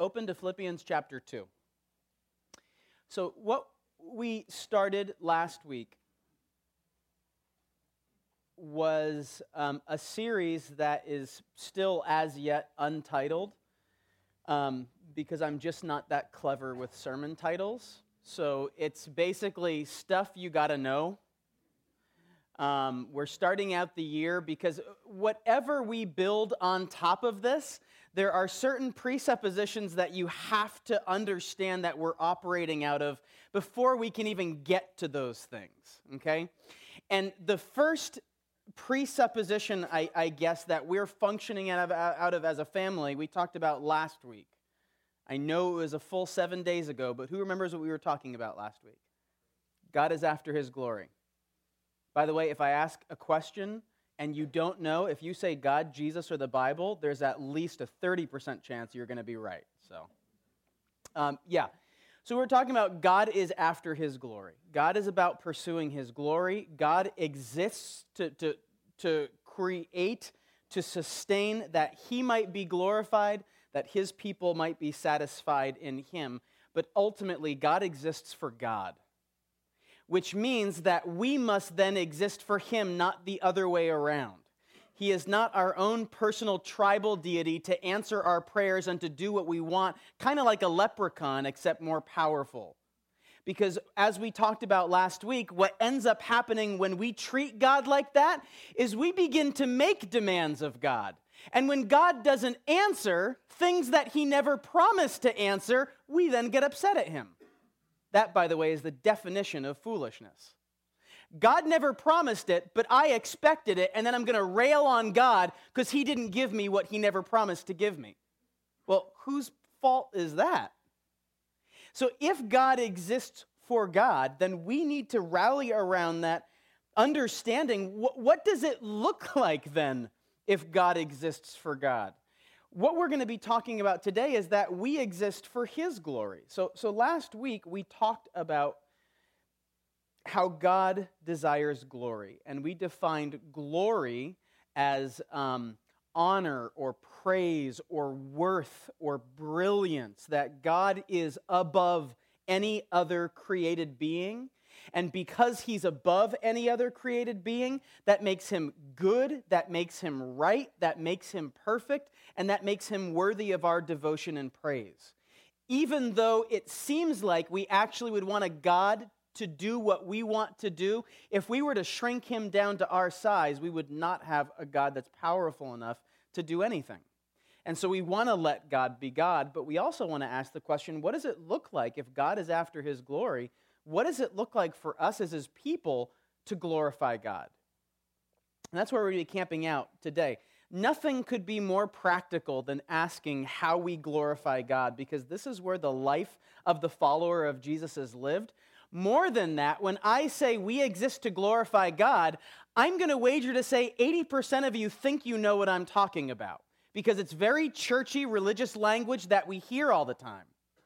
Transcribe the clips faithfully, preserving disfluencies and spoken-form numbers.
open to Philippians chapter two. So what we started last week was um, a series that is still as yet untitled, um, because I'm just not that clever with sermon titles. So it's basically stuff you gotta know. Um, we're starting out the year because whatever we build on top of this, there are certain presuppositions that you have to understand that we're operating out of before we can even get to those things, okay? And the first presupposition, I, I guess, that we're functioning out of, out of as a family, we talked about last week. I know it was a full seven days ago, but who remembers what we were talking about last week? God is after his glory. By the way, if I ask a question and you don't know, if you say God, Jesus, or the Bible, there's at least a thirty percent chance you're going to be right. So, um, yeah. So we're talking about God is after his glory. God is about pursuing his glory. God exists to, to, to create, to sustain, that he might be glorified, that his people might be satisfied in him. But ultimately, God exists for God, which means that we must then exist for him, not the other way around. He is not our own personal tribal deity to answer our prayers and to do what we want, kind of like a leprechaun, except more powerful. Because as we talked about last week, what ends up happening when we treat God like that is we begin to make demands of God. And when God doesn't answer things that he never promised to answer, we then get upset at him. That, by the way, is the definition of foolishness. God never promised it, but I expected it, and then I'm going to rail on God because he didn't give me what he never promised to give me. Well, whose fault is that? So if God exists for God, then we need to rally around that understanding. What, what does it look like then if God exists for God? What we're going to be talking about today is that we exist for his glory. So, so last week we talked about how God desires glory, and we defined glory as um, honor or praise or worth or brilliance, that God is above any other created being. And because he's above any other created being, that makes him good, that makes him right, that makes him perfect, and that makes him worthy of our devotion and praise. Even though it seems like we actually would want a God to do what we want to do, if we were to shrink him down to our size, we would not have a God that's powerful enough to do anything. And so we want to let God be God, but we also want to ask the question, what does it look like if God is after his glory? What does it look like for us as his people to glorify God? And that's where we're going to be camping out today. Nothing could be more practical than asking how we glorify God, because this is where the life of the follower of Jesus is lived. More than that, when I say we exist to glorify God, I'm going to wager to say eighty percent of you think you know what I'm talking about, because it's very churchy religious language that we hear all the time.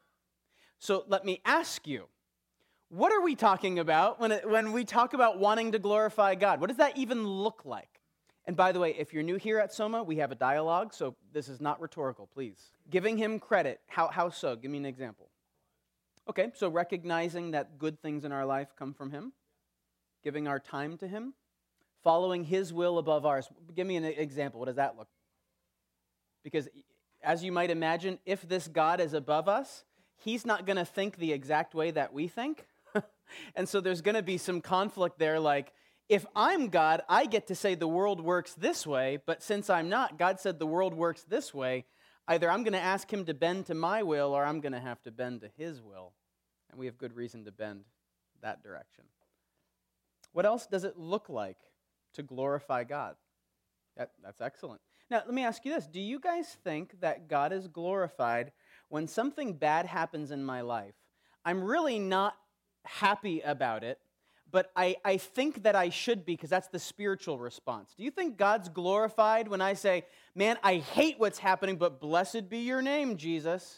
So let me ask you, what are we talking about when, it, when we talk about wanting to glorify God? What does that even look like? And by the way, if you're new here at Soma, we have a dialogue, so this is not rhetorical, please. Giving him credit. How, how so? Give me an example. Okay, so recognizing that good things in our life come from him, giving our time to him, following his will above ours. Give me an example. What does that look like? Because as you might imagine, if this God is above us, he's not going to think the exact way that we think. And so there's going to be some conflict there, like, if I'm God, I get to say the world works this way, but since I'm not, God said the world works this way. Either I'm going to ask him to bend to my will, or I'm going to have to bend to his will. And we have good reason to bend that direction. What else does it look like to glorify God? That, that's excellent. Now, let me ask you this. Do you guys think that God is glorified when something bad happens in my life? I'm really not happy about it, but I, I think that I should be, because that's the spiritual response. Do you think God's glorified when I say, man, I hate what's happening, but blessed be your name, Jesus?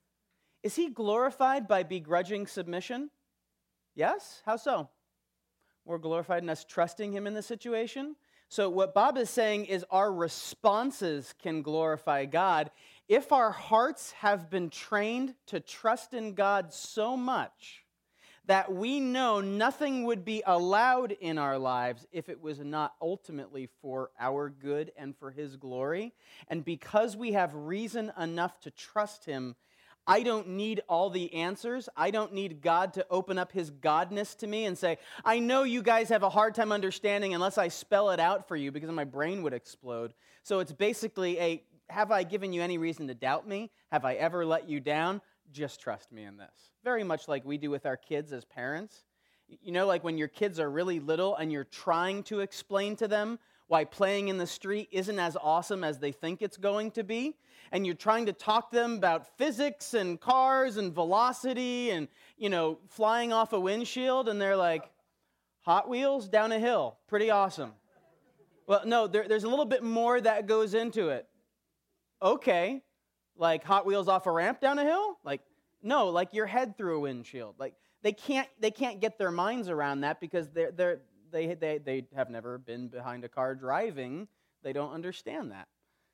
Is he glorified by begrudging submission? Yes? How so? More glorified in us trusting him in the situation? So what Bob is saying is our responses can glorify God, If our hearts have been trained to trust in God so much that we know nothing would be allowed in our lives if it was not ultimately for our good and for His glory, and because we have reason enough to trust Him, I don't need all the answers. I don't need God to open up His godness to me and say, I know you guys have a hard time understanding unless I spell it out for you, because my brain would explode. So it's basically a, have I given you any reason to doubt me? Have I ever let you down? Just trust me in this. Very much like we do with our kids as parents. You know, like when your kids are really little and you're trying to explain to them why playing in the street isn't as awesome as they think it's going to be, and you're trying to talk to them about physics and cars and velocity and, you know, flying off a windshield, and they're like, Hot Wheels down a hill, pretty awesome. Well, no, there, there's a little bit more that goes into it. Okay, like Hot Wheels off a ramp down a hill? Like, no, like your head through a windshield. Like they can't they can't get their minds around that because they're they're they they they have never been behind a car driving. They don't understand that.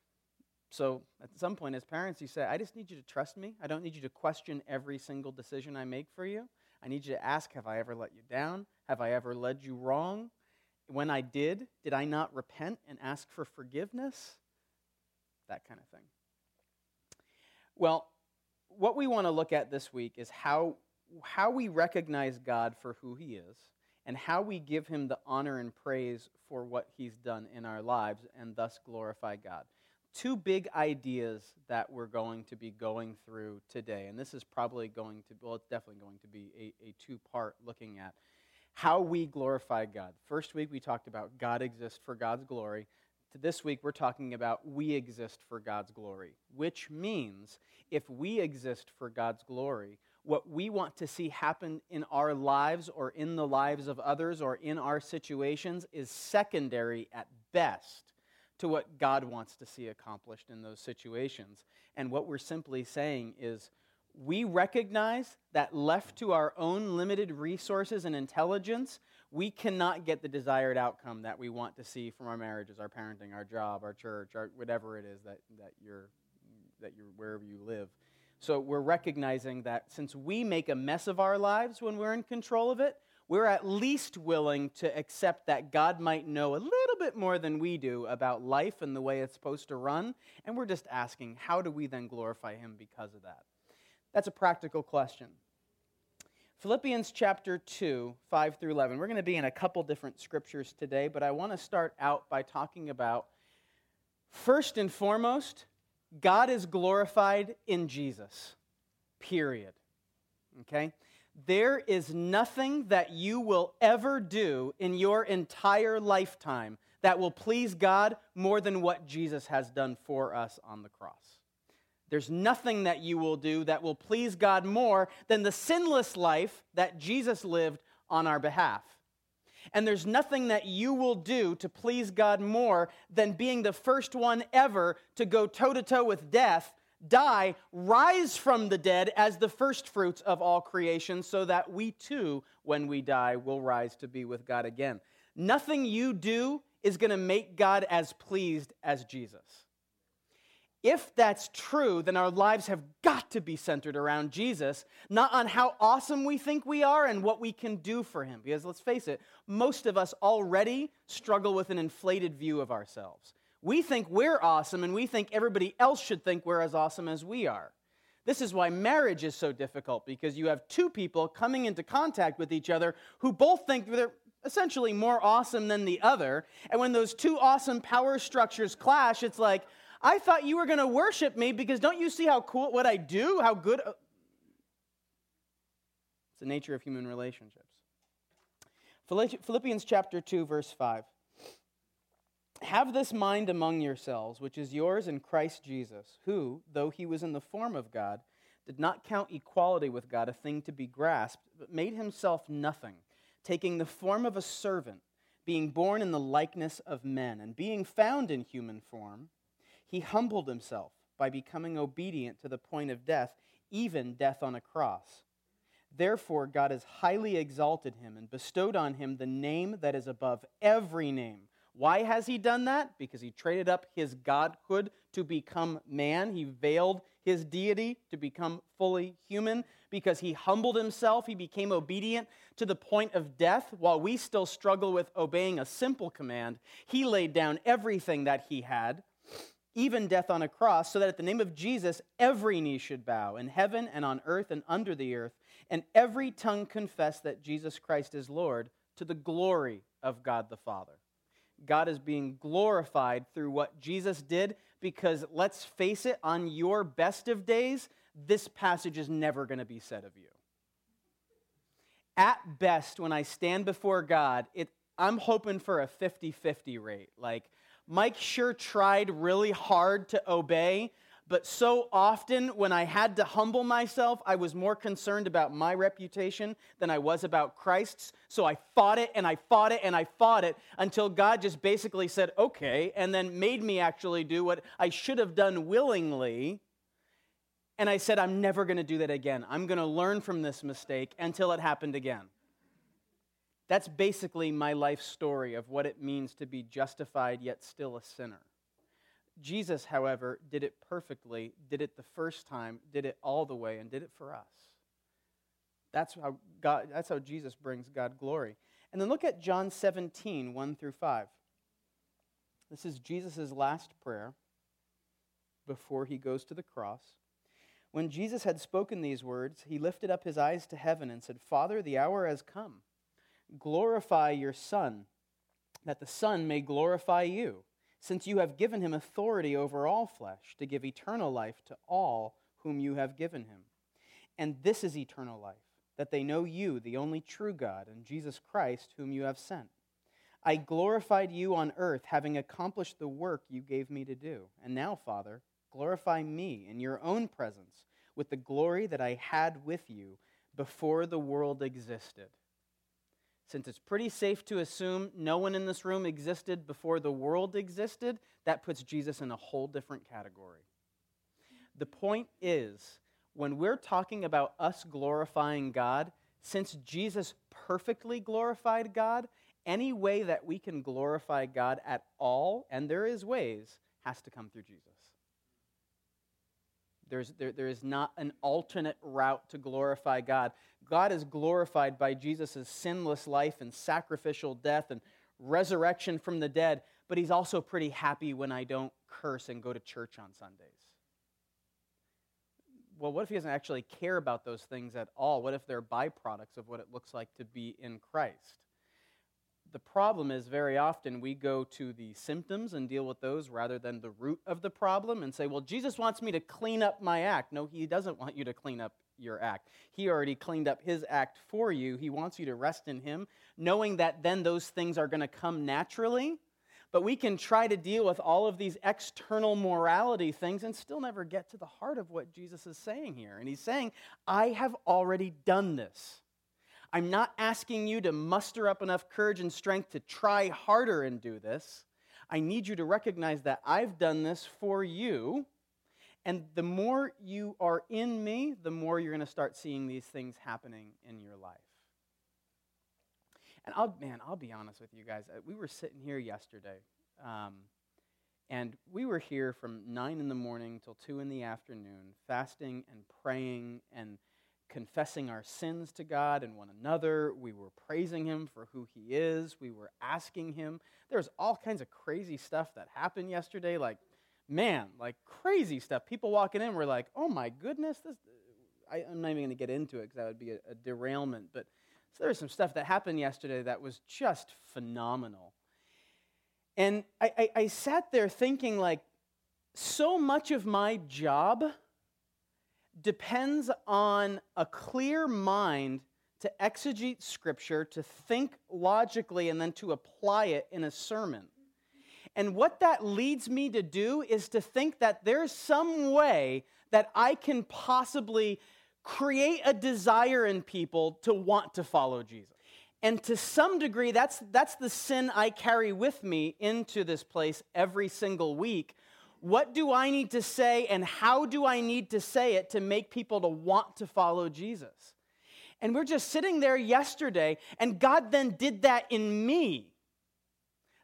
So at some point as parents, you say, I just need you to trust me. I don't need you to question every single decision I make for you. I need you to ask, have I ever let you down? Have I ever led you wrong? When I did, did I not repent and ask for forgiveness? That kind of thing. Well, what we want to look at this week is how, how we recognize God for who He is and how we give Him the honor and praise for what He's done in our lives and thus glorify God. Two big ideas that we're going to be going through today, and this is probably going to, well, it's definitely going to be a, a two-part looking at how we glorify God. First week we talked about God exists for God's glory. To this week we're talking about we exist for God's glory, which means if we exist for God's glory, what we want to see happen in our lives or in the lives of others or in our situations is secondary at best to what God wants to see accomplished in those situations. And what we're simply saying is we recognize that left to our own limited resources and intelligence, we cannot get the desired outcome that we want to see from our marriages, our parenting, our job, our church, our whatever it is that, that you're that you're wherever you live. So we're recognizing that since we make a mess of our lives when we're in control of it, we're at least willing to accept that God might know a little bit more than we do about life and the way it's supposed to run, and we're just asking, how do we then glorify Him because of that? That's a practical question. Philippians chapter two, five through eleven. We're going to be in a couple different scriptures today, but I want to start out by talking about, first and foremost, God is glorified in Jesus, period. Okay? There is nothing that you will ever do in your entire lifetime that will please God more than what Jesus has done for us on the cross. There's nothing that you will do that will please God more than the sinless life that Jesus lived on our behalf. And there's nothing that you will do to please God more than being the first one ever to go toe-to-toe with death, die, rise from the dead as the first fruits of all creation, so that we too, when we die, will rise to be with God again. Nothing you do is going to make God as pleased as Jesus. If that's true, then our lives have got to be centered around Jesus, not on how awesome we think we are and what we can do for Him. Because let's face it, most of us already struggle with an inflated view of ourselves. We think we're awesome, and we think everybody else should think we're as awesome as we are. This is why marriage is so difficult, because you have two people coming into contact with each other who both think they're essentially more awesome than the other, and when those two awesome power structures clash, it's like, I thought you were going to worship me because don't you see how cool, what I do, how good? It's the nature of human relationships. Philippians chapter two, verse five. Have this mind among yourselves, which is yours in Christ Jesus, who, though He was in the form of God, did not count equality with God a thing to be grasped, but made Himself nothing, taking the form of a servant, being born in the likeness of men, and being found in human form, He humbled Himself by becoming obedient to the point of death, even death on a cross. Therefore, God has highly exalted Him and bestowed on Him the name that is above every name, Why has he done that? Because he traded up his godhood to become man. He veiled his deity to become fully human. Because he humbled himself, he became obedient to the point of death. While we still struggle with obeying a simple command, he laid down everything that he had, even death on a cross, so that at the name of Jesus, every knee should bow in heaven and on earth and under the earth, and every tongue confess that Jesus Christ is Lord, to the glory of God the Father. God is being glorified through what Jesus did, because let's face it, on your best of days, this passage is never going to be said of you. At best, when I stand before God, it, I'm hoping for a fifty-fifty rate. Like, Mike sure tried really hard to obey, but so often when I had to humble myself, I was more concerned about my reputation than I was about Christ's. So I fought it and I fought it and I fought it until God just basically said, okay, and then made me actually do what I should have done willingly. And I said, I'm never going to do that again. I'm going to learn from this mistake until it happened again. That's basically my life story of what it means to be justified yet still a sinner. Jesus, however, did it perfectly, did it the first time, did it all the way, and did it for us. That's how God, that's how Jesus brings God glory. And then look at John seventeen, one through five. This is Jesus' last prayer before he goes to the cross. When Jesus had spoken these words, he lifted up his eyes to heaven and said, Father, the hour has come. Glorify your Son, that the Son may glorify you, since you have given him authority over all flesh, to give eternal life to all whom you have given him. And this is eternal life, that they know you, the only true God, and Jesus Christ, whom you have sent. I glorified you on earth, having accomplished the work you gave me to do. And now, Father, glorify me in your own presence with the glory that I had with you before the world existed. Since it's pretty safe to assume no one in this room existed before the world existed, that puts Jesus in a whole different category. The point is, when we're talking about us glorifying God, since Jesus perfectly glorified God, any way that we can glorify God at all, and there is ways, has to come through Jesus. There's, there, there is not an alternate route to glorify God. God is glorified by Jesus' sinless life and sacrificial death and resurrection from the dead, but he's also pretty happy when I don't curse and go to church on Sundays. Well, what if he doesn't actually care about those things at all? What if they're byproducts of what it looks like to be in Christ? The problem is very often we go to the symptoms and deal with those rather than the root of the problem and say, well, Jesus wants me to clean up my act. No, he doesn't want you to clean up your act. He already cleaned up his act for you. He wants you to rest in him, knowing that then those things are going to come naturally. But we can try to deal with all of these external morality things and still never get to the heart of what Jesus is saying here. And he's saying, I have already done this. I'm not asking you to muster up enough courage and strength to try harder and do this. I need you to recognize that I've done this for you. And the more you are in me, the more you're going to start seeing these things happening in your life. And I'll, man, I'll be honest with you guys. We were sitting here yesterday, um, and we were here from nine in the morning till two in the afternoon, fasting and praying and confessing our sins to God and one another. We were praising him for who he is. We were asking him. There's all kinds of crazy stuff that happened yesterday, like, man, like crazy stuff. People walking in were like, oh my goodness, this. I, I'm not even going to get into it because that would be a, a derailment, but so there was some stuff that happened yesterday that was just phenomenal. And I, I, I sat there thinking, like, so much of my job depends on a clear mind to exegete Scripture, to think logically, and then to apply it in a sermon. And what that leads me to do is to think that there's some way that I can possibly create a desire in people to want to follow Jesus. And to some degree, that's, that's the sin I carry with me into this place every single week. What do I need to say, and how do I need to say it to make people to want to follow Jesus? And we're just sitting there yesterday, and God then did that in me.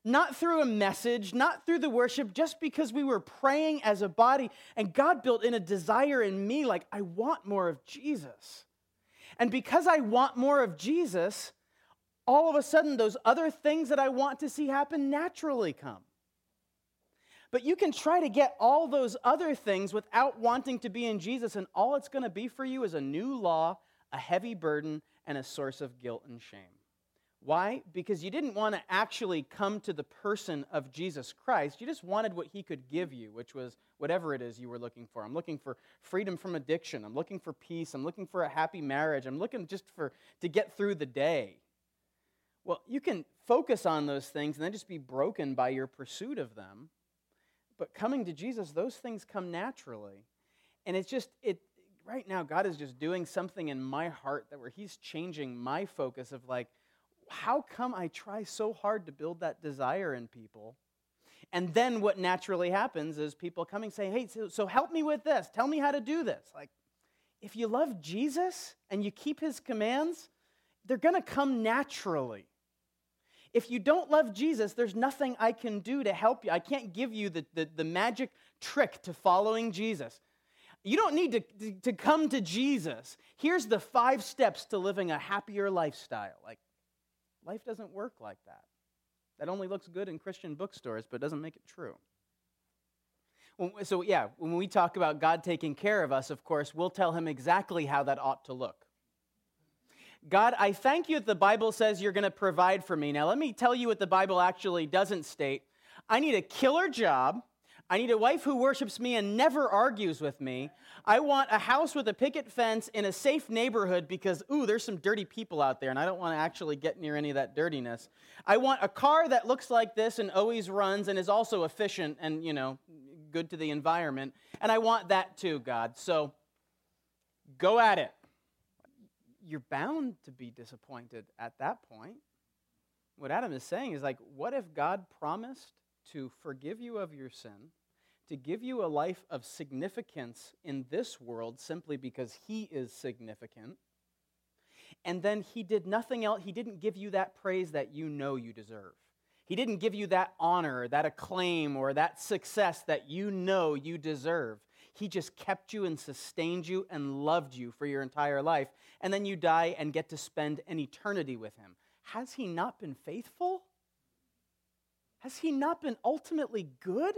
not through a message, not through the worship, just because we were praying as a body, and God built in a desire in me, like, I want more of Jesus. And because I want more of Jesus, all of a sudden, those other things that I want to see happen naturally come. But you can try to get all those other things without wanting to be in Jesus, and all it's going to be for you is a new law, a heavy burden, and a source of guilt and shame. Why? Because you didn't want to actually come to the person of Jesus Christ. You just wanted what he could give you, which was whatever it is you were looking for. I'm looking for freedom from addiction. I'm looking for peace. I'm looking for a happy marriage. I'm looking just for to get through the day. Well, you can focus on those things and then just be broken by your pursuit of them. But coming to Jesus, those things come naturally. And it's just, it right now, God is just doing something in my heart that where he's changing my focus of like, how come I try so hard to build that desire in people? And then what naturally happens is people coming saying, hey, so, so help me with this. Tell me how to do this. Like, if you love Jesus and you keep his commands, they're going to come naturally. If you don't love Jesus, there's nothing I can do to help you. I can't give you the, the, the magic trick to following Jesus. You don't need to, to, to come to Jesus. Here's the five steps to living a happier lifestyle. Like, life doesn't work like that. That only looks good in Christian bookstores, but doesn't make it true. So yeah, when we talk about God taking care of us, of course, we'll tell him exactly how that ought to look. God, I thank you that the Bible says you're going to provide for me. Now let me tell you what the Bible actually doesn't state. I need a killer job. I need a wife who worships me and never argues with me. I want a house with a picket fence in a safe neighborhood because, ooh, there's some dirty people out there, and I don't want to actually get near any of that dirtiness. I want a car that looks like this and always runs and is also efficient and, you know, good to the environment. And I want that too, God. So go at it. You're bound to be disappointed at that point. What Adam is saying is like, what if God promised to forgive you of your sin, to give you a life of significance in this world simply because he is significant, and then he did nothing else, he didn't give you that praise that you know you deserve. He didn't give you that honor, that acclaim, or that success that you know you deserve. He just kept you and sustained you and loved you for your entire life, and then you die and get to spend an eternity with him. Has he not been faithful? Has he not been ultimately good?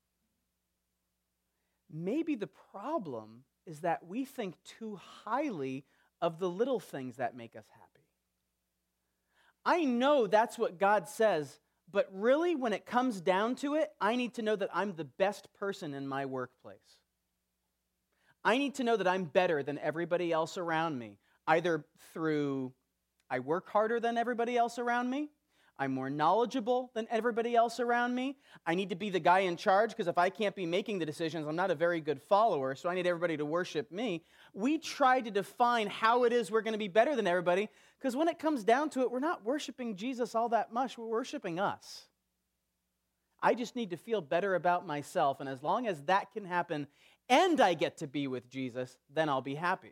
Maybe the problem is that we think too highly of the little things that make us happy. I know that's what God says, but really when it comes down to it, I need to know that I'm the best person in my workplace. I need to know that I'm better than everybody else around me, either through I work harder than everybody else around me, I'm more knowledgeable than everybody else around me. I need to be the guy in charge because if I can't be making the decisions, I'm not a very good follower, so I need everybody to worship me. We try to define how it is we're going to be better than everybody because when it comes down to it, we're not worshiping Jesus all that much. We're worshiping us. I just need to feel better about myself, and as long as that can happen and I get to be with Jesus, then I'll be happy.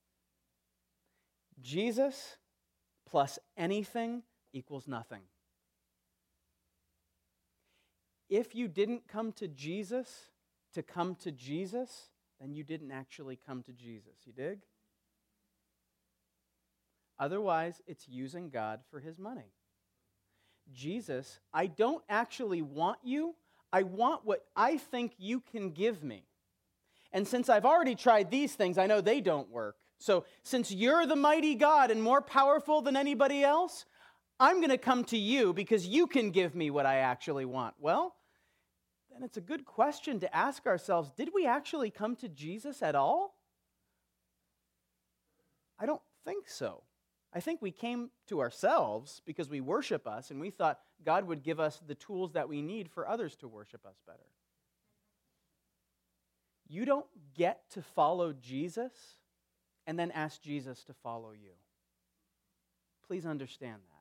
Jesus plus anything equals nothing. If you didn't come to Jesus to come to Jesus, then you didn't actually come to Jesus. You dig? Otherwise, it's using God for his money. Jesus, I don't actually want you. I want what I think you can give me. And since I've already tried these things, I know they don't work. So since you're the mighty God and more powerful than anybody else, I'm going to come to you because you can give me what I actually want. Well, then it's a good question to ask ourselves, did we actually come to Jesus at all? I don't think so. I think we came to ourselves because we worship us and we thought God would give us the tools that we need for others to worship us better. You don't get to follow Jesus and then ask Jesus to follow you. Please understand that.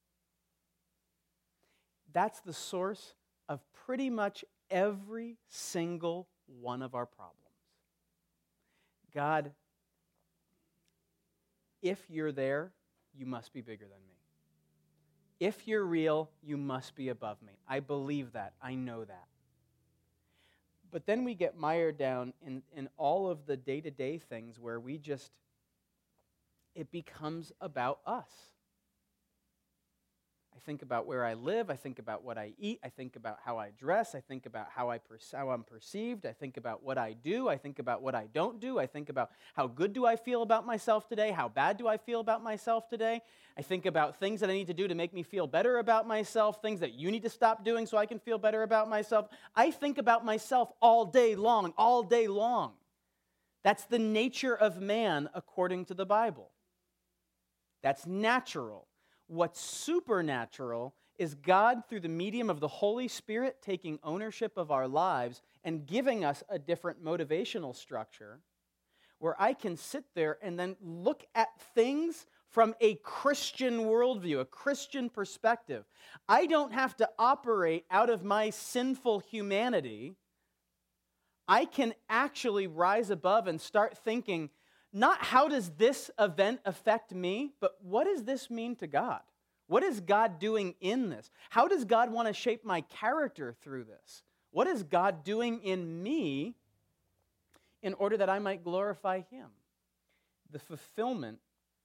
That's the source of pretty much every single one of our problems. God, if you're there, you must be bigger than me. If you're real, you must be above me. I believe that. I know that. But then we get mired down in, in all of the day-to-day things where we just, it becomes about us. I think about where I live. I think about what I eat. I think about how I dress. I think about how, I per- how I'm perceived. I think about what I do. I think about what I don't do. I think about how good do I feel about myself today? How bad do I feel about myself today? I think about things that I need to do to make me feel better about myself, things that you need to stop doing so I can feel better about myself. I think about myself all day long, all day long. That's the nature of man according to the Bible. That's natural. What's supernatural is God, through the medium of the Holy Spirit, taking ownership of our lives and giving us a different motivational structure where I can sit there and then look at things from a Christian worldview, a Christian perspective. I don't have to operate out of my sinful humanity. I can actually rise above and start thinking, not how does this event affect me, but what does this mean to God? What is God doing in this? How does God want to shape my character through this? What is God doing in me in order that I might glorify Him? The fulfillment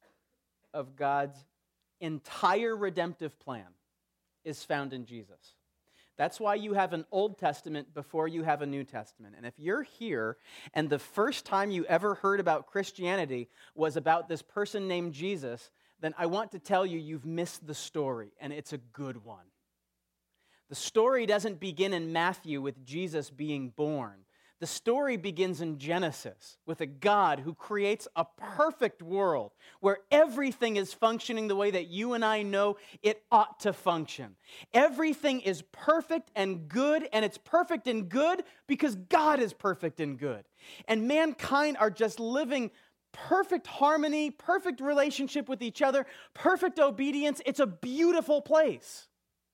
of God's entire redemptive plan is found in Jesus. That's why you have an Old Testament before you have a New Testament. And if you're here and the first time you ever heard about Christianity was about this person named Jesus, then I want to tell you you've missed the story, and it's a good one. The story doesn't begin in Matthew with Jesus being born. The story begins in Genesis with a God who creates a perfect world where everything is functioning the way that you and I know it ought to function. Everything is perfect and good, and it's perfect and good because God is perfect and good. And mankind are just living perfect harmony, perfect relationship with each other, perfect obedience. It's a beautiful place.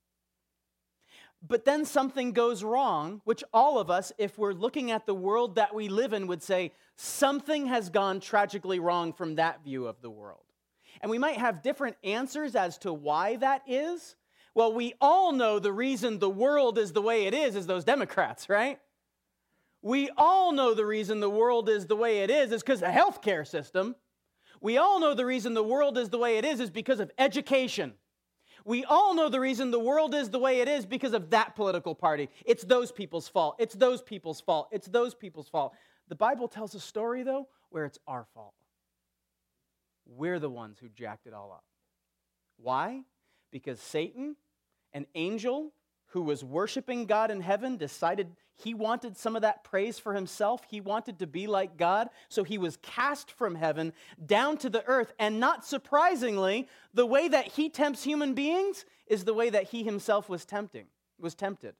But then something goes wrong, which all of us, if we're looking at the world that we live in, would say, something has gone tragically wrong from that view of the world. And we might have different answers as to why that is. Well, we all know the reason the world is the way it is is those Democrats, right? We all know the reason the world is the way it is is because of the healthcare system. We all know the reason the world is the way it is is because of education. We all know the reason the world is the way it is because of that political party. It's those people's fault. It's those people's fault. It's those people's fault. The Bible tells a story, though, where it's our fault. We're the ones who jacked it all up. Why? Because Satan, an angel who was worshiping God in heaven, decided he wanted some of that praise for himself. He wanted to be like God, so he was cast from heaven down to the earth. And not surprisingly, the way that he tempts human beings is the way that he himself was tempting, was tempted.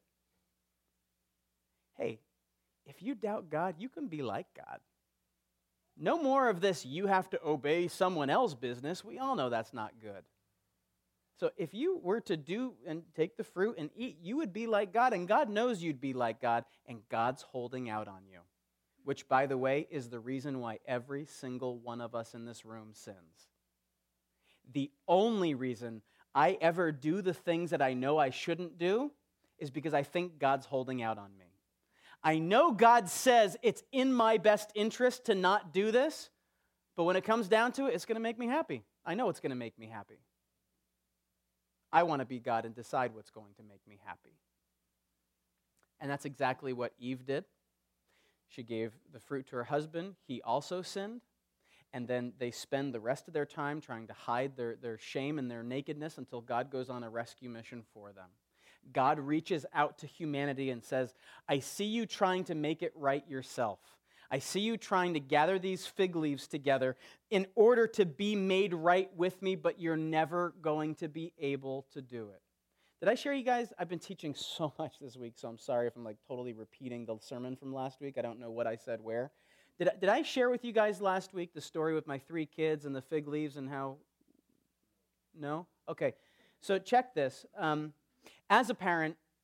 Hey, if you doubt God, you can be like God. No more of this, you have to obey someone else's business. We all know that's not good. So if you were to do and take the fruit and eat, you would be like God, and God knows you'd be like God, and God's holding out on you, which, by the way, is the reason why every single one of us in this room sins. The only reason I ever do the things that I know I shouldn't do is because I think God's holding out on me. I know God says it's in my best interest to not do this, but when it comes down to it, it's going to make me happy. I know it's going to make me happy. I want to be God and decide what's going to make me happy. And that's exactly what Eve did. She gave the fruit to her husband. He also sinned. And then they spend the rest of their time trying to hide their, their shame and their nakedness until God goes on a rescue mission for them. God reaches out to humanity and says, I see you trying to make it right yourself. I see you trying to gather these fig leaves together in order to be made right with me, but you're never going to be able to do it. Did I share you guys? I've been teaching so much this week, so I'm sorry if I'm like totally repeating the sermon from last week. I don't know what I said where. Did I, did I share with you guys last week the story with my three kids and the fig leaves and how? No? Okay. So check this. Um, as a parent,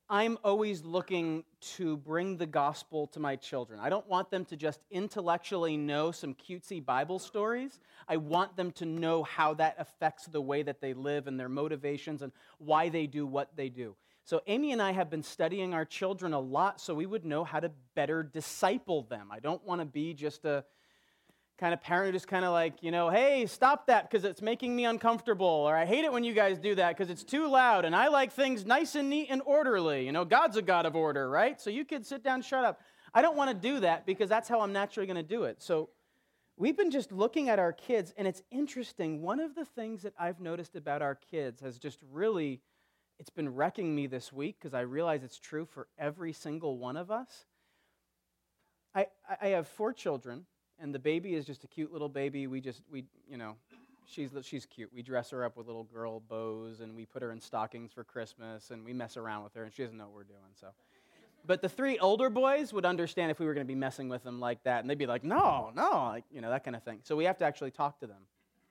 I'm always looking to bring the gospel to my children. I don't want them to just intellectually know some cutesy Bible stories. I want them to know how that affects the way that they live and their motivations and why they do what they do. So Amy and I have been studying our children a lot so we would know how to better disciple them. I don't want to be just a kind of parent who just kind of like, you know, hey, stop that because it's making me uncomfortable, or I hate it when you guys do that because it's too loud, and I like things nice and neat and orderly. You know, God's a God of order, right? So you kids sit down, shut up. I don't want to do that because that's how I'm naturally going to do it. So we've been just looking at our kids, and it's interesting. One of the things that I've noticed about our kids has just really, it's been wrecking me this week because I realize it's true for every single one of us. I, I have four children. And the baby is just a cute little baby. We just, we, you know, she's she's cute. We dress her up with little girl bows, and we put her in stockings for Christmas, and we mess around with her, and she doesn't know what we're doing, so. But the three older boys would understand if we were going to be messing with them like that, and they'd be like, no, no, like, you know, that kind of thing. So we have to actually talk to them.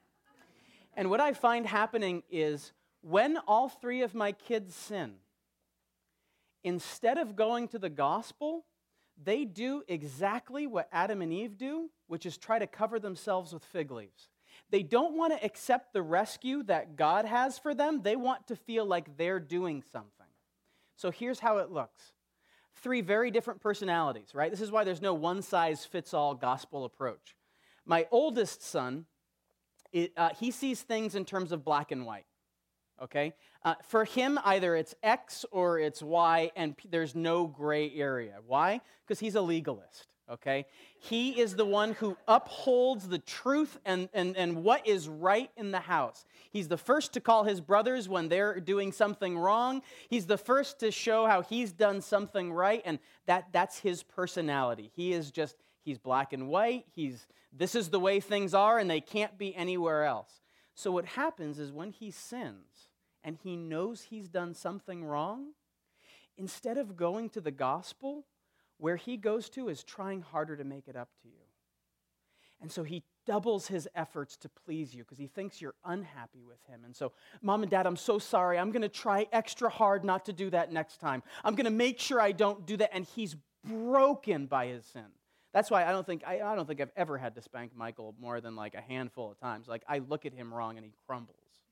And what I find happening is when all three of my kids sin, instead of going to the gospel, they do exactly what Adam and Eve do, which is try to cover themselves with fig leaves. They don't want to accept the rescue that God has for them. They want to feel like they're doing something. So here's how it looks. Three very different personalities, right? This is why there's no one-size-fits-all gospel approach. My oldest son, it, uh, he sees things in terms of black and white. Okay? Uh, for him, either it's X or it's Y, and p- there's no gray area. Why? Because he's a legalist, okay? He is the one who upholds the truth and, and, and what is right in the house. He's the first to call his brothers when they're doing something wrong. He's the first to show how he's done something right, and that, that's his personality. He is just, he's black and white. He's, this is the way things are, and they can't be anywhere else. So what happens is when he sins, and he knows he's done something wrong, instead of going to the gospel, where he goes to is trying harder to make it up to you. And so he doubles his efforts to please you because he thinks you're unhappy with him. And so, Mom and Dad, I'm so sorry. I'm going to try extra hard not to do that next time. I'm going to make sure I don't do that. And he's broken by his sin. That's why I don't think I, I don't think I've ever had to spank Michael more than like a handful of times. Like I look at him wrong and he crumbles.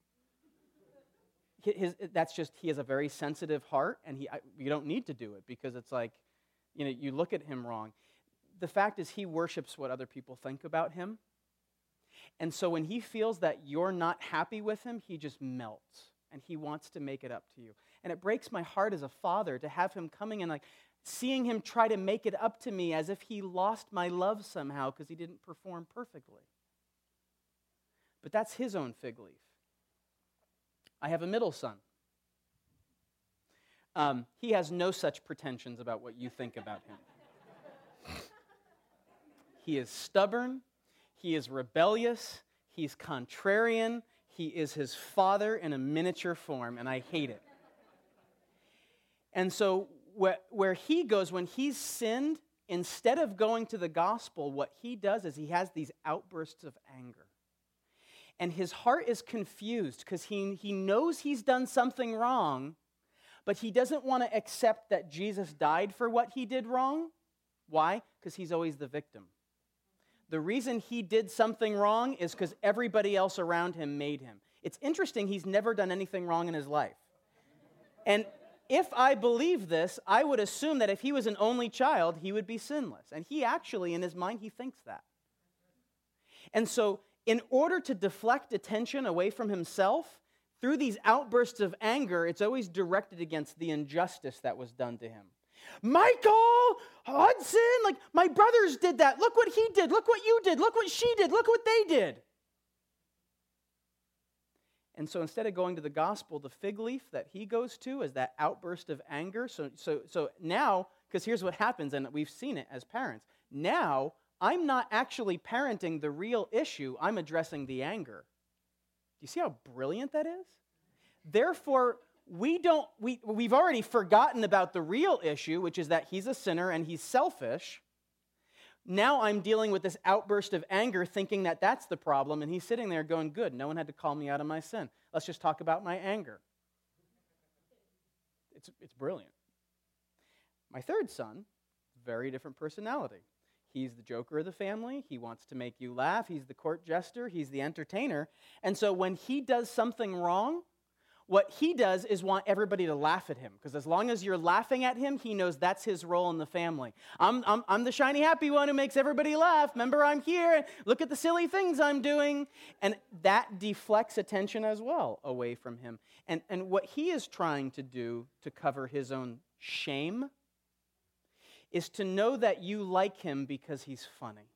His, that's just, he has a very sensitive heart, and he, I, you don't need to do it because it's like, you know, you look at him wrong. The fact is he worships what other people think about him. And so when he feels that you're not happy with him, he just melts, and he wants to make it up to you. And it breaks my heart as a father to have him coming and like seeing him try to make it up to me as if he lost my love somehow because he didn't perform perfectly. But that's his own fig leaf. I have a middle son. Um, he has no such pretensions about what you think about him. He is stubborn. He is rebellious. He's contrarian. He is his father in a miniature form, and I hate it. And so where, where he goes, when he's sinned, instead of going to the gospel, what he does is he has these outbursts of anger. And his heart is confused because he, he knows he's done something wrong, but he doesn't want to accept that Jesus died for what he did wrong. Why? Because he's always the victim. The reason he did something wrong is because everybody else around him made him. It's interesting, he's never done anything wrong in his life. And if I believe this, I would assume that if he was an only child, he would be sinless. And he actually, in his mind, he thinks that. And so, in order to deflect attention away from himself, through these outbursts of anger, it's always directed against the injustice that was done to him. Michael, Hudson, like, my brothers did that. Look what he did. Look what you did. Look what she did. Look what they did. And so instead of going to the gospel, the fig leaf that he goes to is that outburst of anger. So, so, so now, because here's what happens, and we've seen it as parents. Now, I'm not actually parenting the real issue. I'm addressing the anger. Do you see how brilliant that is? Therefore, we don't, we, we've already forgotten about the real issue, which is that he's a sinner and he's selfish. Now I'm dealing with this outburst of anger, thinking that that's the problem, and he's sitting there going, good, no one had to call me out of my sin. Let's just talk about my anger. It's, it's brilliant. My third son, very different personality. He's the joker of the family. He wants to make you laugh. He's the court jester. He's the entertainer. And so when he does something wrong, what he does is want everybody to laugh at him, because as long as you're laughing at him, he knows that's his role in the family. I'm, I'm, I'm the shiny, happy one who makes everybody laugh. Remember, I'm here. Look at the silly things I'm doing. And that deflects attention as well away from him. And, and what he is trying to do to cover his own shame is to know that you like him because he's funny.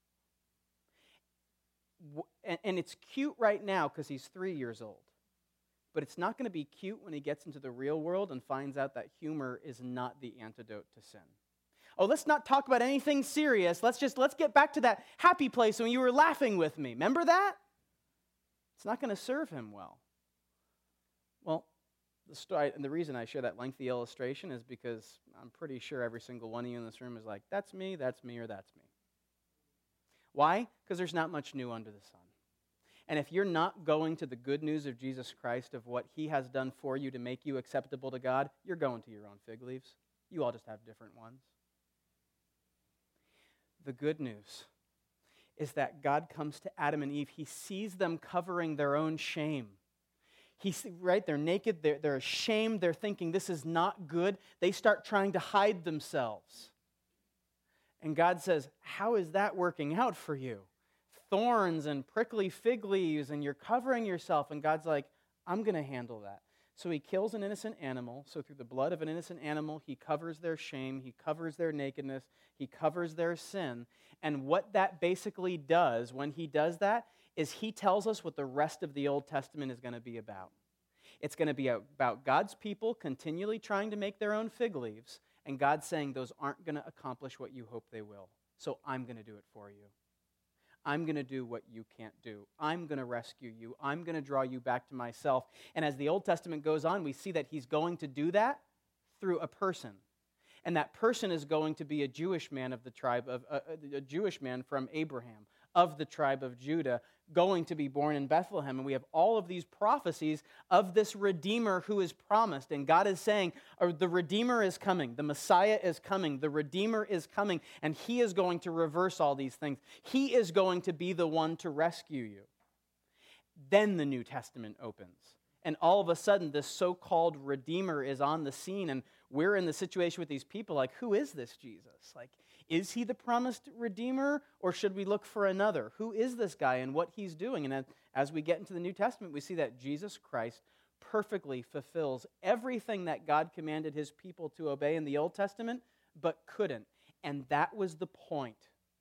And, and it's cute right now because he's three years old. But it's not going to be cute when he gets into the real world and finds out that humor is not the antidote to sin. Oh, let's not talk about anything serious. Let's just, let's get back to that happy place when you were laughing with me. Remember that? It's not going to serve him well. Well, the story, and the reason I share that lengthy illustration is because I'm pretty sure every single one of you in this room is like, that's me, that's me, or that's me. Why? Because there's not much new under the sun. And if you're not going to the good news of Jesus Christ, of what he has done for you to make you acceptable to God, you're going to your own fig leaves. You all just have different ones. The good news is that God comes to Adam and Eve. He sees them covering their own shame. He's, right, they're naked, they're, they're ashamed, they're thinking this is not good. They start trying to hide themselves. And God says, how is that working out for you? Thorns and prickly fig leaves, and you're covering yourself. And God's like, I'm going to handle that. So he kills an innocent animal. So through the blood of an innocent animal, he covers their shame, he covers their nakedness, he covers their sin. And what that basically does, when he does that, is he tells us what the rest of the Old Testament is going to be about. It's going to be about God's people continually trying to make their own fig leaves, and God saying those aren't going to accomplish what you hope they will. So I'm going to do it for you. I'm going to do what you can't do. I'm going to rescue you. I'm going to draw you back to myself. And as the Old Testament goes on, we see that he's going to do that through a person. And that person is going to be a Jewish man of the tribe of uh, a Jewish man from Abraham, of the tribe of Judah, going to be born in Bethlehem. And we have all of these prophecies of this Redeemer who is promised. And God is saying, or the Redeemer is coming, the Messiah is coming, the Redeemer is coming, and he is going to reverse all these things. He is going to be the one to rescue you. Then the New Testament opens. And all of a sudden, this so-called Redeemer is on the scene, and we're in the situation with these people like, who is this Jesus? Like, is he the promised Redeemer, or should we look for another? Who is this guy and what he's doing? And as we get into the New Testament, we see that Jesus Christ perfectly fulfills everything that God commanded his people to obey in the Old Testament, but couldn't. And that was the point.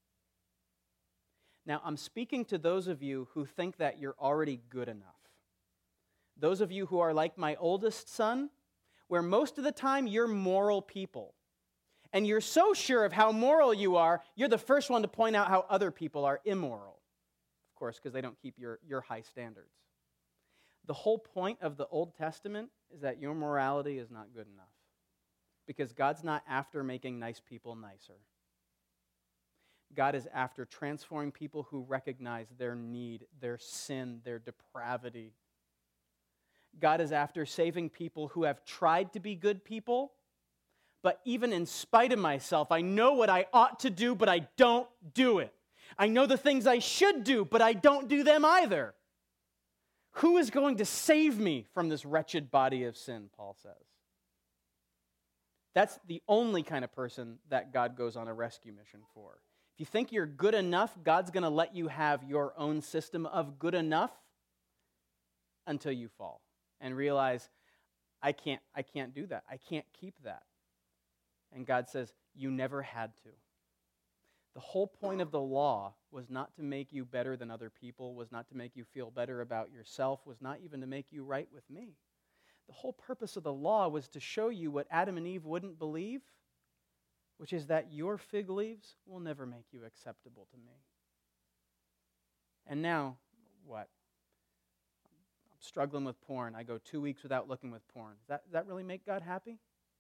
Now, I'm speaking to those of you who think that you're already good enough. Those of you who are like my oldest son, where most of the time you're moral people. And you're so sure of how moral you are, you're the first one to point out how other people are immoral. Of course, because they don't keep your, your high standards. The whole point of the Old Testament is that your morality is not good enough. Because God's not after making nice people nicer. God is after transforming people who recognize their need, their sin, their depravity. God is after saving people who have tried to be good people, but even in spite of myself, I know what I ought to do, but I don't do it. I know the things I should do, but I don't do them either. Who is going to save me from this wretched body of sin, Paul says. That's the only kind of person that God goes on a rescue mission for. If you think you're good enough, God's going to let you have your own system of good enough until you fall and realize, I can't, I can't do that. I can't keep that. And God says, you never had to. The whole point of the law was not to make you better than other people, was not to make you feel better about yourself, was not even to make you right with me. The whole purpose of the law was to show you what Adam and Eve wouldn't believe, which is that your fig leaves will never make you acceptable to me. And now, what? I'm struggling with porn. I go two weeks without looking with porn. Does that, does that really make God happy?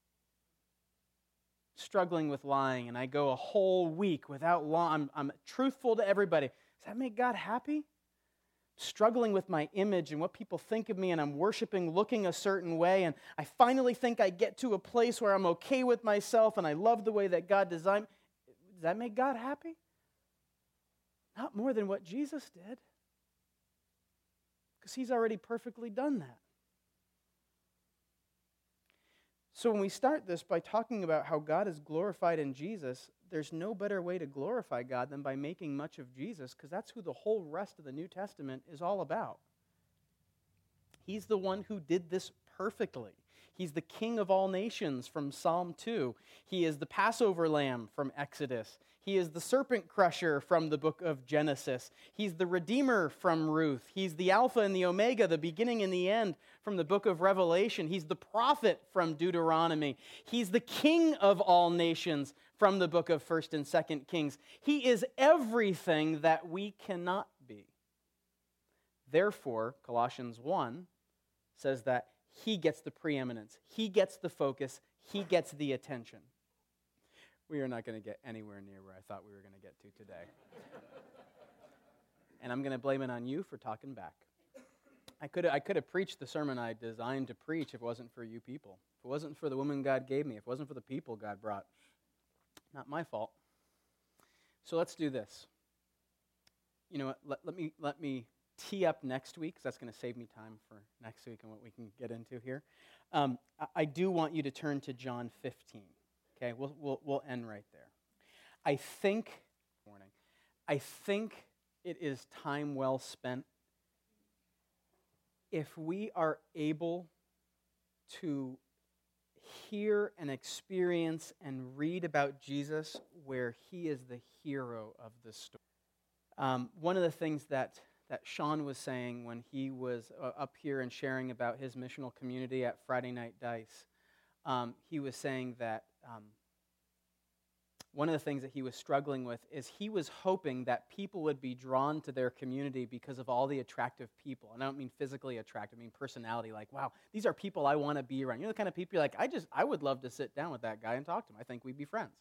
Struggling with lying, and I go a whole week without lying. I'm, I'm truthful to everybody. Does that make God happy? struggling with my image and what people think of me, and I'm worshiping looking a certain way, and I finally think I get to a place where I'm okay with myself and I love the way that God designed me, does that make God happy? Not more than what Jesus did, because he's already perfectly done that. So when we start this by talking about how God is glorified in Jesus, there's no better way to glorify God than by making much of Jesus, because that's who the whole rest of the New Testament is all about. He's the one who did this perfectly. He's the King of all nations from Psalm two. He is the Passover lamb from Exodus. He is the serpent crusher from the book of Genesis. He's the Redeemer from Ruth. He's the Alpha and the Omega, the beginning and the end from the book of Revelation. He's the prophet from Deuteronomy. He's the King of all nations from the book of First and Second Kings. He is everything that we cannot be. Therefore, Colossians one says that he gets the preeminence. He gets the focus. He gets the attention. We are not going to get anywhere near where I thought we were going to get to today. And I'm going to blame it on you for talking back. I could I could have preached the sermon I designed to preach if it wasn't for you people. If it wasn't for the woman God gave me. If it wasn't for the people God brought. Not my fault. So let's do this. You know what? Let, let me let me tee up next week, because that's going to save me time for next week and what we can get into here. Um, I, I do want you to turn to John fifteen. Okay, we'll we'll we'll end right there. I think morning. I think it is time well spent if we are able to hear and experience and read about Jesus where he is the hero of the story. Um, one of the things that that Sean was saying when he was uh, up here and sharing about his missional community at Friday Night Dice, um, he was saying that um, one of the things that he was struggling with is he was hoping that people would be drawn to their community because of all the attractive people. And I don't mean physically attractive, I mean personality. Like, wow, these are people I want to be around. You know the kind of people you're like, I just, I would love to sit down with that guy and talk to him. I think we'd be friends.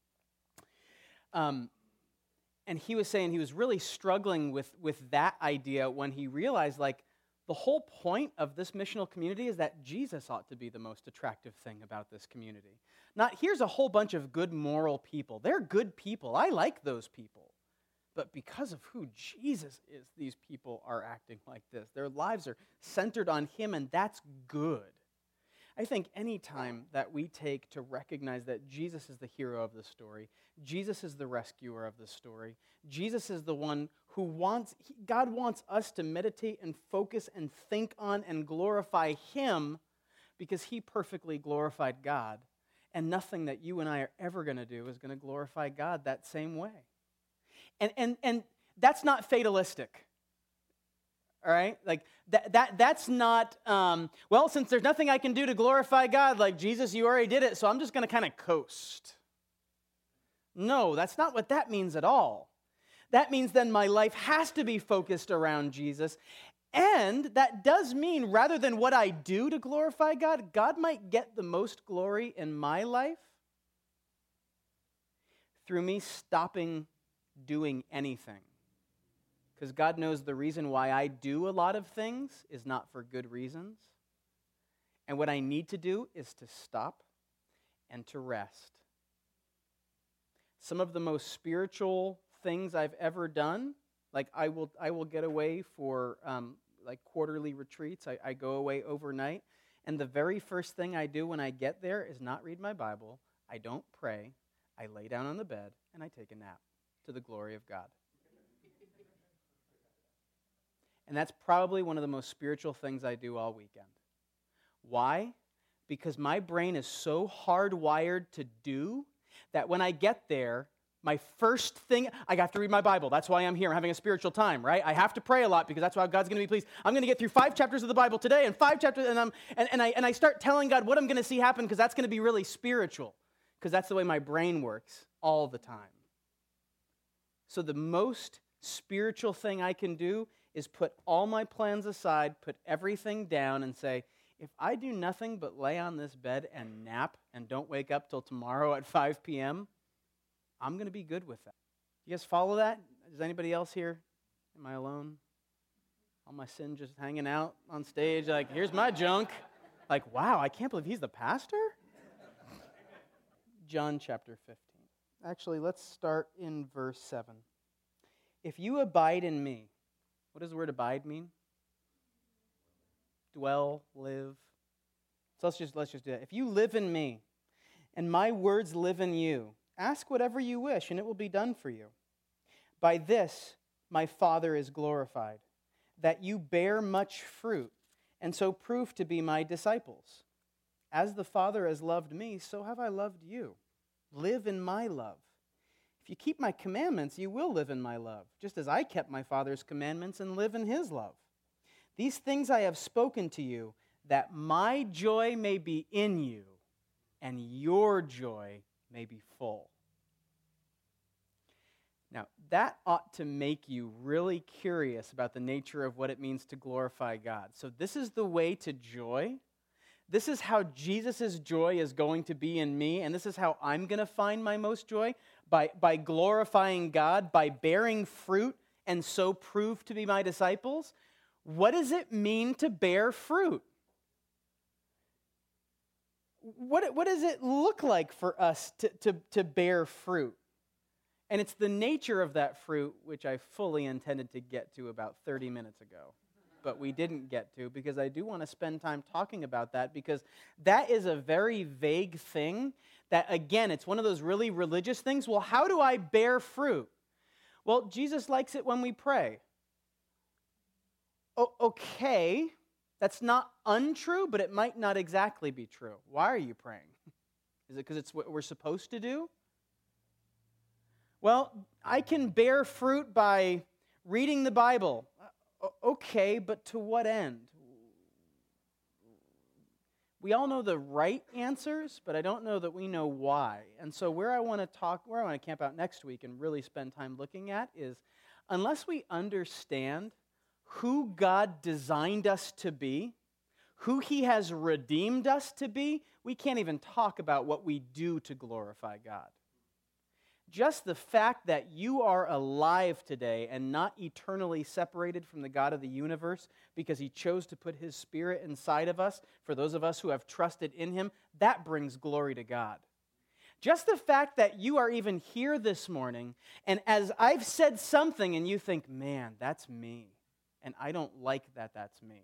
Um, and he was saying he was really struggling with, with that idea when he realized, like, the whole point of this missional community is that Jesus ought to be the most attractive thing about this community. Not, here's a whole bunch of good moral people. They're good people. I like those people. But because of who Jesus is, these people are acting like this. Their lives are centered on him, and that's good. I think any time that we take to recognize that Jesus is the hero of the story, Jesus is the rescuer of the story, Jesus is the one who wants, God wants us to meditate and focus and think on and glorify him because he perfectly glorified God. And nothing that you and I are ever going to do is going to glorify God that same way. And, and, and that's not fatalistic. All right? Like, that, that that's not, um, well, since there's nothing I can do to glorify God, like, Jesus, you already did it, so I'm just going to kind of coast. No, that's not what that means at all. That means then my life has to be focused around Jesus. And that does mean rather than what I do to glorify God, God might get the most glory in my life through me stopping doing anything. Because God knows the reason why I do a lot of things is not for good reasons. And what I need to do is to stop and to rest. Some of the most spiritual things I've ever done, like I will I will get away for um, like quarterly retreats. I, I go away overnight. And the very first thing I do when I get there is not read my Bible. I don't pray. I lay down on the bed and I take a nap to the glory of God. And that's probably one of the most spiritual things I do all weekend. Why? Because my brain is so hardwired to do that when I get there, my first thing, I have to read my Bible. That's why I'm here. I'm having a spiritual time, right? I have to pray a lot because that's why God's going to be pleased. I'm going to get through five chapters of the Bible today and five chapters, and, I'm, and, and, I, and I start telling God what I'm going to see happen because that's going to be really spiritual because that's the way my brain works all the time. So the most spiritual thing I can do is put all my plans aside, put everything down, and say, if I do nothing but lay on this bed and nap and don't wake up till tomorrow at five p.m., I'm going to be good with that. You guys follow that? Is anybody else here? Am I alone? All my sin just hanging out on stage, like, here's my junk. Like, wow, I can't believe he's the pastor? John chapter fifteen. Actually, let's start in verse seven. If you abide in me, what does the word abide mean? Dwell, live. So let's just let's just do that. If you live in me, and my words live in you, ask whatever you wish, and it will be done for you. By this my Father is glorified, that you bear much fruit, and so prove to be my disciples. As the Father has loved me, so have I loved you. Live in my love. If you keep my commandments, you will live in my love, just as I kept my Father's commandments and live in his love. These things I have spoken to you, that my joy may be in you, and your joy may be full. Now, that ought to make you really curious about the nature of what it means to glorify God. So this is the way to joy. This is how Jesus' joy is going to be in me, and this is how I'm going to find my most joy, by, by glorifying God, by bearing fruit, and so prove to be my disciples. What does it mean to bear fruit? What, what does it look like for us to, to, to bear fruit? And it's the nature of that fruit, which I fully intended to get to about thirty minutes ago. But we didn't get to, because I do want to spend time talking about that, because that is a very vague thing that, again, it's one of those really religious things. Well, how do I bear fruit? Well, Jesus likes it when we pray. O- okay, that's not untrue, but it might not exactly be true. Why are you praying? Is it because it's what we're supposed to do? Well, I can bear fruit by reading the Bible. Okay, but to what end? We all know the right answers, but I don't know that we know why. And so where I want to talk, where I want to camp out next week and really spend time looking at is, unless we understand who God designed us to be, who he has redeemed us to be, we can't even talk about what we do to glorify God. Just the fact that you are alive today and not eternally separated from the God of the universe because he chose to put his Spirit inside of us, for those of us who have trusted in him, that brings glory to God. Just the fact that you are even here this morning, and as I've said something and you think, man, that's me, and I don't like that that's me.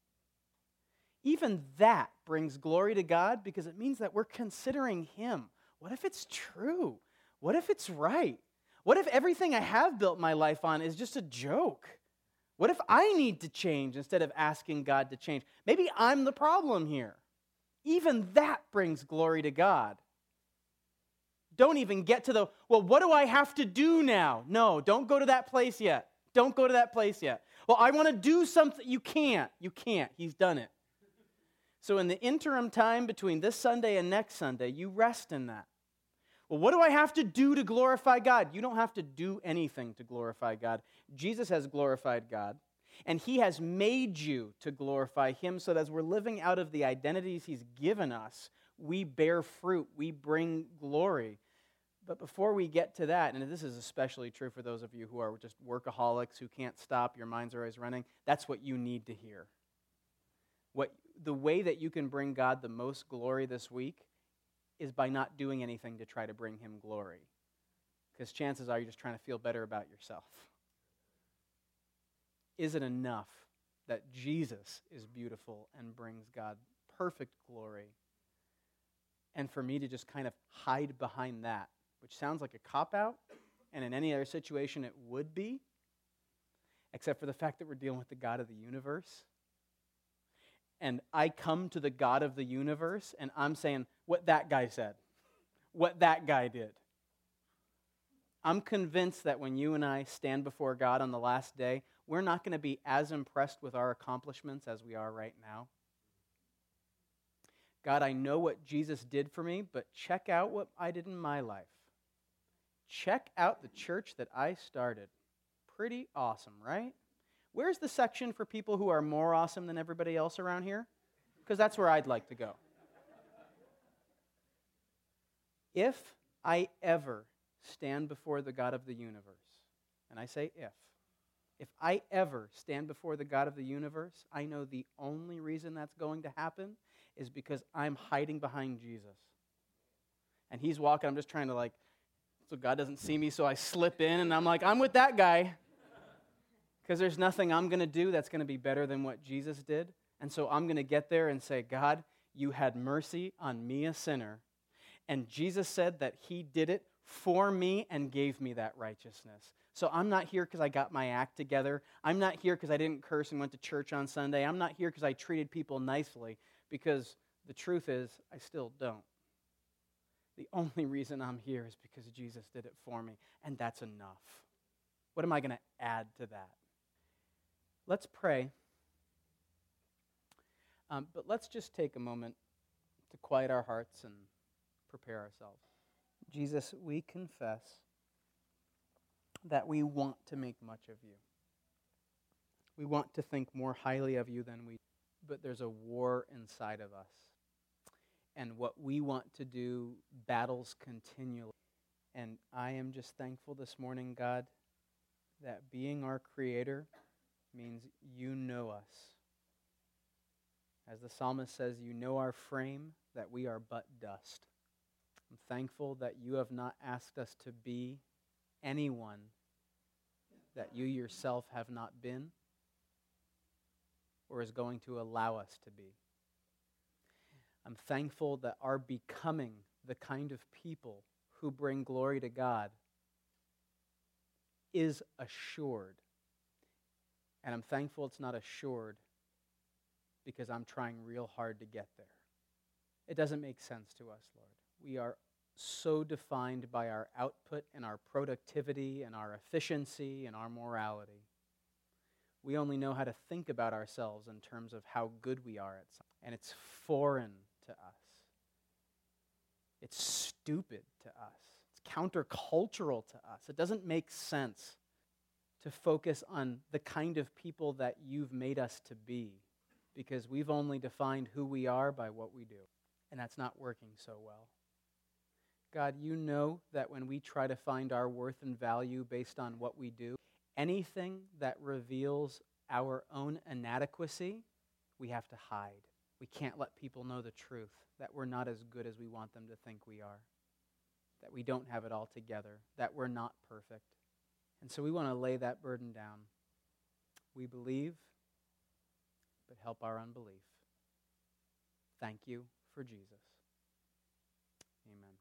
Even that brings glory to God, because it means that we're considering him. What if it's true? What if it's right? What if everything I have built my life on is just a joke? What if I need to change instead of asking God to change? Maybe I'm the problem here. Even that brings glory to God. Don't even get to the, well, what do I have to do now? No, don't go to that place yet. Don't go to that place yet. Well, I want to do something. You can't. You can't. He's done it. So in the interim time between this Sunday and next Sunday, you rest in that. Well, what do I have to do to glorify God? You don't have to do anything to glorify God. Jesus has glorified God, and he has made you to glorify him, so that as we're living out of the identities he's given us, we bear fruit, we bring glory. But before we get to that, and this is especially true for those of you who are just workaholics who can't stop, your minds are always running, that's what you need to hear. What the way that you can bring God the most glory this week is by not doing anything to try to bring him glory. Because chances are you're just trying to feel better about yourself. Is it enough that Jesus is beautiful and brings God perfect glory, and for me to just kind of hide behind that, which sounds like a cop-out, and in any other situation it would be, except for the fact that we're dealing with the God of the universe? And I come to the God of the universe, and I'm saying what that guy said, what that guy did. I'm convinced that when you and I stand before God on the last day, we're not going to be as impressed with our accomplishments as we are right now. God, I know what Jesus did for me, but check out what I did in my life. Check out the church that I started. Pretty awesome, right? Where's the section for people who are more awesome than everybody else around here? Because that's where I'd like to go. If I ever stand before the God of the universe, and I say if, If I ever stand before the God of the universe, I know the only reason that's going to happen is because I'm hiding behind Jesus. And he's walking, I'm just trying to like, so God doesn't see me, so I slip in and I'm like, I'm with that guy. Because there's nothing I'm going to do that's going to be better than what Jesus did. And so I'm going to get there and say, God, you had mercy on me, a sinner. And Jesus said that he did it for me and gave me that righteousness. So I'm not here because I got my act together. I'm not here because I didn't curse and went to church on Sunday. I'm not here because I treated people nicely, because the truth is I still don't. The only reason I'm here is because Jesus did it for me, and that's enough. What am I going to add to that? Let's pray, um, but let's just take a moment to quiet our hearts and prepare ourselves. Jesus, we confess that we want to make much of you. We want to think more highly of you than we do, but there's a war inside of us. And what we want to do battles continually. And I am just thankful this morning, God, that being our Creator means you know us. As the psalmist says, you know our frame, that we are but dust. I'm thankful that you have not asked us to be anyone that you yourself have not been or is going to allow us to be. I'm thankful that our becoming the kind of people who bring glory to God is assured. And I'm thankful it's not assured because I'm trying real hard to get there. It doesn't make sense to us, Lord. We are so defined by our output and our productivity and our efficiency and our morality. We only know how to think about ourselves in terms of how good we are at something. And it's foreign to us. It's stupid to us. It's countercultural to us. It doesn't make sense to focus on the kind of people that you've made us to be, because we've only defined who we are by what we do. And that's not working so well. God, you know that when we try to find our worth and value based on what we do, anything that reveals our own inadequacy, we have to hide. We can't let people know the truth, that we're not as good as we want them to think we are, that we don't have it all together, that we're not perfect. And so we want to lay that burden down. We believe, but help our unbelief. Thank you for Jesus. Amen.